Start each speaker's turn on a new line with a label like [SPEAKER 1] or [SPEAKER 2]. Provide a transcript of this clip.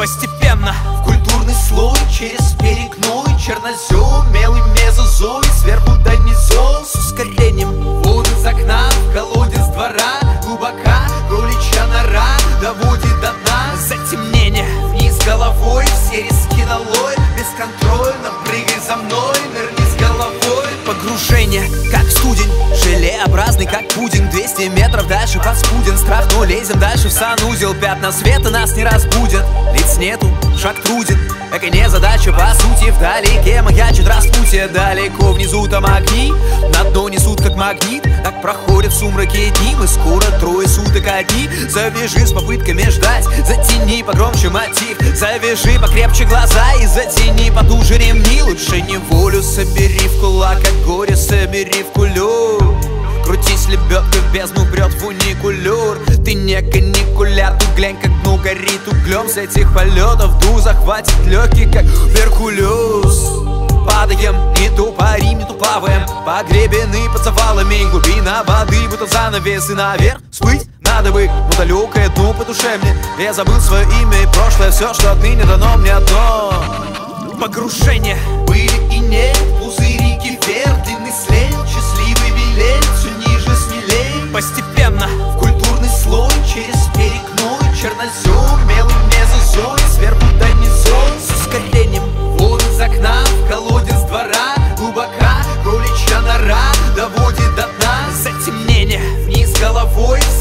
[SPEAKER 1] Постепенно
[SPEAKER 2] в культурный слой, через берег Ной, чернозем, мелый мезозой, сверху до низов.
[SPEAKER 1] с ускорением
[SPEAKER 2] Воду из окна, в колодец двора, глубока кроличья нора доводит до дна.
[SPEAKER 1] затемнение.
[SPEAKER 2] Вниз головой, все риски долой, бесконтрольно прыгай за мной, нырни с головой.
[SPEAKER 1] Погружение, как студень, желеобразный, как пудинг. 200 метров дальше паскуден страх, но лезем дальше в санузел. Пятна света нас не разбудят, лиц нету, шаг труден. Это не задача, по сути, вдалеке маячит распутье. Далеко внизу там огни, на дно несут как магнит. Так проходят в сумраке дни, мы скоро трое суток одни. Завяжи с попытками ждать, затяни погромче мотив. Завяжи покрепче глаза и затяни потуже ремни. Лучше неволю собери в кулак, а горе собери в кулю. Крутись, лебедка в бездну брет фуникулер. Ты не каникуляр, тут глянь, как дно горит углем. С этих полетов дух захватит легкий, как Геркулес. Падаем, не то парим, не то плаваем, погребены под завалами. Глубина воды, будто занавес, и наверх всплыть надо бы, но далекое дно по душе мне. Я забыл свое имя и прошлое, все, что отныне дано мне одно. Погружение.
[SPEAKER 2] Были и нет, пузырики вверх, длинный след, счастливый билет, все ниже смелей.
[SPEAKER 1] Постепенно
[SPEAKER 2] В культурный слой, через берег Ной, чернозем, мелый мезозой, сверху до низов.
[SPEAKER 1] с ускорением
[SPEAKER 2] Воду из окна, в колодец двора, глубока кроличья нора доводит до дна.
[SPEAKER 1] затемнение.
[SPEAKER 2] Вниз головой,